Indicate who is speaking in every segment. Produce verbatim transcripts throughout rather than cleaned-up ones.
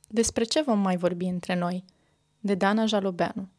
Speaker 1: Despre ce vom mai vorbi între noi? De Dana Jalobeanu.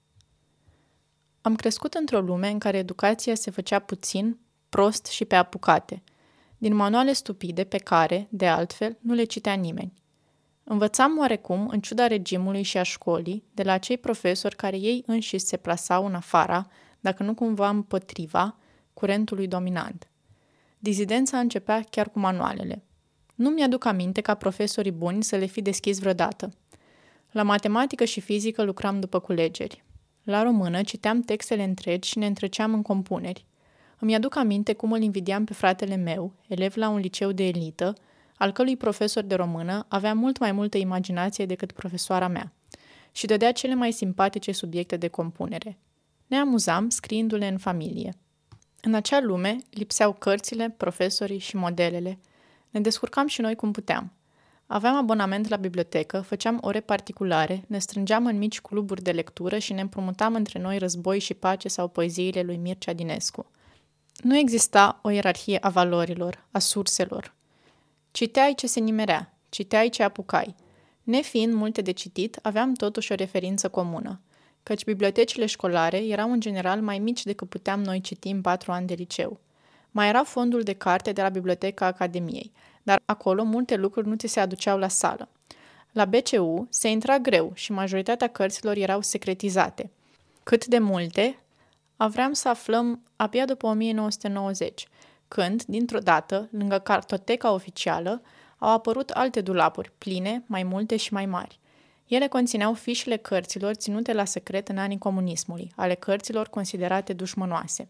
Speaker 1: Am crescut într-o lume în care educația se făcea puțin, prost și pe apucate, din manuale stupide pe care, de altfel, nu le citea nimeni. Învățam oarecum, în ciuda regimului și a școlii, de la acei profesori care ei înșiși se plasau în afara, dacă nu cumva împotriva, curentului dominant. Dizidența începea chiar cu manualele. Nu mi-aduc aminte ca profesorii buni să le fi deschis vreodată. La matematică și fizică lucram după culegeri. La română citeam textele întregi și ne întreceam în compuneri. Îmi aduc aminte cum îl invidiam pe fratele meu, elev la un liceu de elită, al cărui profesor de română avea mult mai multă imaginație decât profesoara mea și dădea cele mai simpatice subiecte de compunere. Ne amuzam scriindu-le în familie. În acea lume lipseau cărțile, profesorii și modelele. Ne descurcam și noi cum puteam. Aveam abonament la bibliotecă, făceam ore particulare, ne strângeam în mici cluburi de lectură și ne împrumutam între noi Război și pace sau poeziile lui Mircea Dinescu. Nu exista o ierarhie a valorilor, a surselor. Citeai ce se nimerea, citeai ce apucai. Nefiind multe de citit, aveam totuși o referință comună, căci bibliotecile școlare erau în general mai mici decât puteam noi citi în patru ani de liceu. Mai era fondul de carte de la Biblioteca Academiei, dar acolo multe lucruri nu ți se aduceau la sală. La B C U se intra greu și majoritatea cărților erau secretizate. Cât de multe, aveam să aflăm abia după o mie nouă sute nouăzeci, când, dintr-o dată, lângă cartoteca oficială, au apărut alte dulapuri, pline, mai multe și mai mari. Ele conțineau fișele cărților ținute la secret în anii comunismului, ale cărților considerate dușmănoase.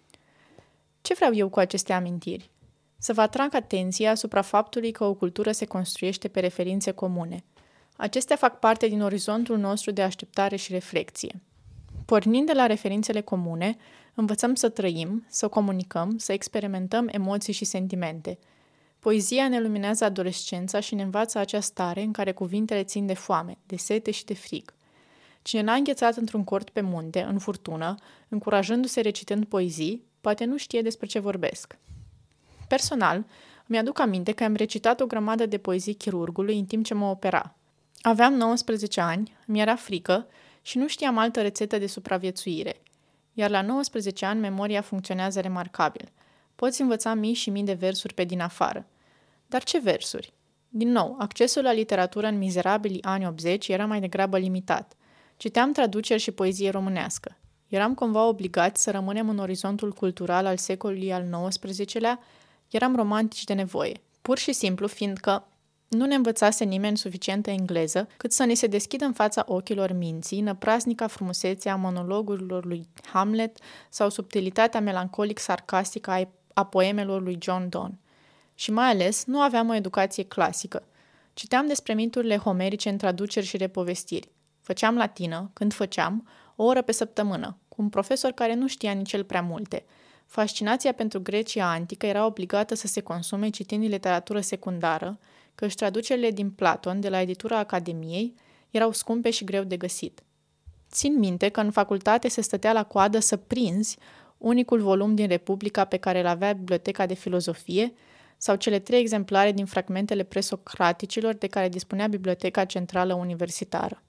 Speaker 1: Ce vreau eu cu aceste amintiri? Să vă atrag atenția asupra faptului că o cultură se construiește pe referințe comune. Acestea fac parte din orizontul nostru de așteptare și reflexie. Pornind de la referințele comune, învățăm să trăim, să comunicăm, să experimentăm emoții și sentimente. Poezia ne luminează adolescența și ne învață acea stare în care cuvintele țin de foame, de sete și de frig. Cine n-a înghețat într-un cort pe munte, în furtună, încurajându-se recitând poezii, poate nu știe despre ce vorbesc. Personal, îmi aduc aminte că am recitat o grămadă de poezii chirurgului în timp ce mă opera. Aveam nouăsprezece ani, mi-era frică și nu știam altă rețetă de supraviețuire. Iar la nouăsprezece ani memoria funcționează remarcabil. Poți învăța mii și mii de versuri pe din afară. Dar ce versuri? Din nou, accesul la literatură în mizerabilii anii optzeci era mai degrabă limitat. Citeam traduceri și poezie românească. Eram cumva obligați să rămânem în orizontul cultural al secolului al nouăsprezecelea, eram romantici de nevoie, pur și simplu fiindcă nu ne învățase nimeni suficientă engleză cât să ni se deschidă în fața ochilor minții năprasnica frumusețe a monologurilor lui Hamlet sau subtilitatea melancolic-sarcastică a poemelor lui John Donne. Și mai ales, nu aveam o educație clasică. Citeam despre miturile homerice în traduceri și repovestiri. Făceam latină, când făceam, o oră pe săptămână, cu un profesor care nu știa nici el prea multe. Fascinația pentru Grecia antică era obligată să se consume citind literatură secundară, căci traducerile din Platon de la editura Academiei erau scumpe și greu de găsit. Țin minte că în facultate se stătea la coadă să prinzi unicul volum din Republica pe care îl avea Biblioteca de Filozofie sau cele trei exemplare din fragmentele presocraticilor de care dispunea Biblioteca Centrală Universitară.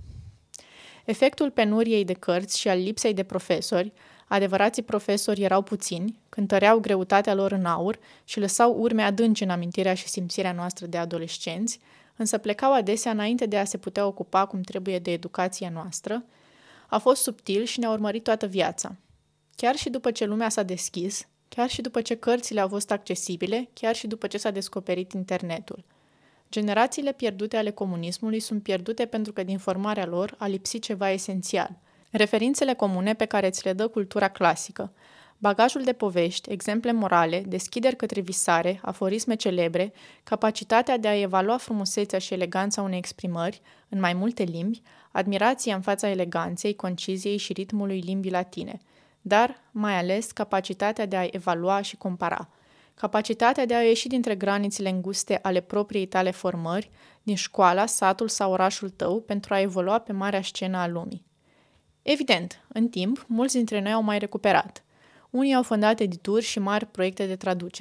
Speaker 1: Efectul penuriei de cărți și al lipsei de profesori, adevărații profesori erau puțini, cântăreau greutatea lor în aur și lăsau urme adânci în amintirea și simțirea noastră de adolescenți, însă plecau adesea înainte de a se putea ocupa cum trebuie de educația noastră, a fost subtil și ne-a urmărit toată viața. Chiar și după ce lumea s-a deschis, chiar și după ce cărțile au fost accesibile, chiar și după ce s-a descoperit internetul. Generațiile pierdute ale comunismului sunt pierdute pentru că din formarea lor a lipsit ceva esențial. Referințele comune pe care ți le dă cultura clasică, bagajul de povești, exemple morale, deschideri către visare, aforisme celebre, capacitatea de a evalua frumusețea și eleganța unei exprimări în mai multe limbi, admirația în fața eleganței, conciziei și ritmului limbii latine, dar, mai ales, capacitatea de a evalua și compara. Capacitatea de a ieși dintre granițele înguste ale propriei tale formări, din școala, satul sau orașul tău, pentru a evolua pe marea scenă a lumii. Evident, în timp, mulți dintre noi au mai recuperat. Unii au fondat edituri și mari proiecte de traducere.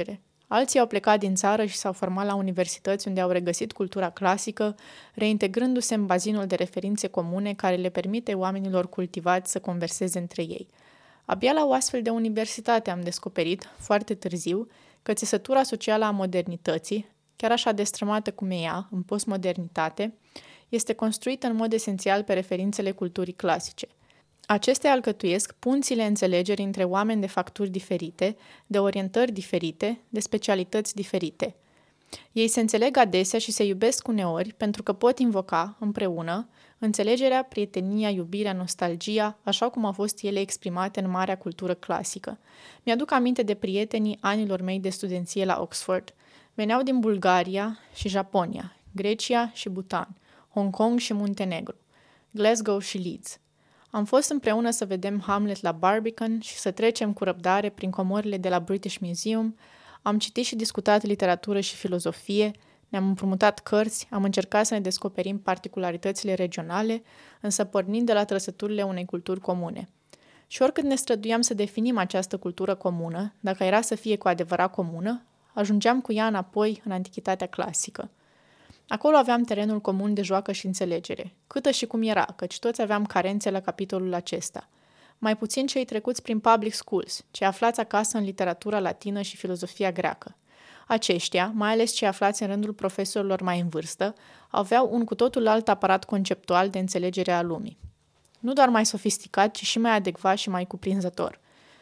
Speaker 1: Alții au plecat din țară și s-au format la universități unde au regăsit cultura clasică, reintegrându-se în bazinul de referințe comune care le permite oamenilor cultivați să converseze între ei. Abia la o astfel de universitate am descoperit, foarte târziu, că țesătura socială a modernității, chiar așa destrămată cum e ea, în postmodernitate, este construită în mod esențial pe referințele culturii clasice. Acestea alcătuiesc punțile înțelegerii între oameni de facturi diferite, de orientări diferite, de specialități diferite. Ei se înțeleg adesea și se iubesc uneori pentru că pot invoca, împreună, înțelegerea, prietenia, iubirea, nostalgia, așa cum au fost ele exprimate în marea cultură clasică. Mi-aduc aminte de prietenii anilor mei de studenție la Oxford. Veneau din Bulgaria și Japonia, Grecia și Bhutan, Hong Kong și Muntenegru, Glasgow și Leeds. Am fost împreună să vedem Hamlet la Barbican și să trecem cu răbdare prin comorile de la British Museum. Am citit și discutat literatură și filozofie, ne-am împrumutat cărți, am încercat să ne descoperim particularitățile regionale, însă pornind de la trăsăturile unei culturi comune. Și oricât ne străduiam să definim această cultură comună, dacă era să fie cu adevărat comună, ajungeam cu ea înapoi în antichitatea clasică. Acolo aveam terenul comun de joacă și înțelegere, câtă și cum era, căci toți aveam carențe la capitolul acesta. Mai puțin cei trecuți prin public schools, cei aflați acasă în literatura latină și filozofia greacă. Aceștia, mai ales cei aflați în rândul profesorilor mai în vârstă, aveau un cu totul alt aparat conceptual de înțelegere a lumii. Nu doar mai sofisticat, ci și mai adecvat și mai cuprinzător.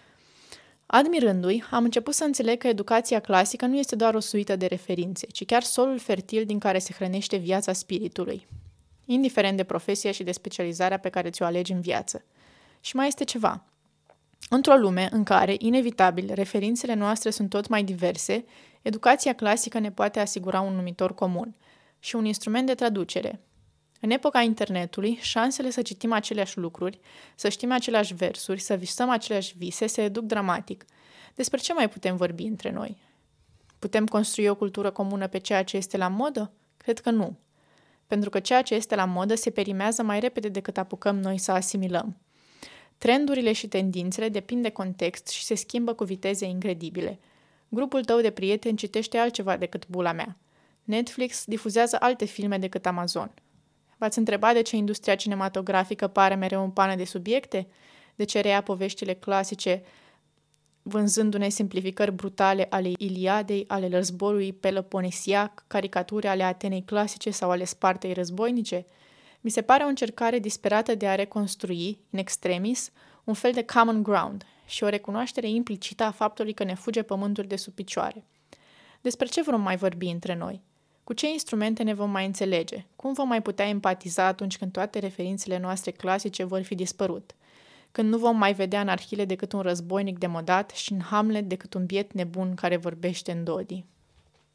Speaker 1: Admirându-i, am început să înțeleg că educația clasică nu este doar o suită de referințe, ci chiar solul fertil din care se hrănește viața spiritului, indiferent de profesia și de specializarea pe care ți-o alegi în viață. Și mai este ceva. Într-o lume în care, inevitabil, referințele noastre sunt tot mai diverse, educația clasică ne poate asigura un numitor comun și un instrument de traducere. În epoca internetului, șansele să citim aceleași lucruri, să știm aceleași versuri, să visăm aceleași vise se reduc dramatic. Despre ce mai putem vorbi între noi? Putem construi o cultură comună pe ceea ce este la modă? Cred că nu. Pentru că ceea ce este la modă se perimează mai repede decât apucăm noi să asimilăm. Trendurile și tendințele depind de context și se schimbă cu viteze incredibile. Grupul tău de prieteni citește altceva decât bula mea. Netflix difuzează alte filme decât Amazon. V-ați întrebat de ce industria cinematografică pare mereu în pană de subiecte? De ce reia poveștile clasice, vânzându-ne simplificări brutale ale Iliadei, ale războiului peloponesiac, caricaturi ale Atenei clasice sau ale Spartei războinice? Mi se pare o încercare disperată de a reconstrui, in extremis, un fel de common ground și o recunoaștere implicită a faptului că ne fuge pământul de sub picioare. Despre ce vom mai vorbi între noi? Cu ce instrumente ne vom mai înțelege? Cum vom mai putea empatiza atunci când toate referințele noastre clasice vor fi dispărut? Când nu vom mai vedea în Arhile decât un războinic demodat și în Hamlet decât un biet nebun care vorbește în Dodii?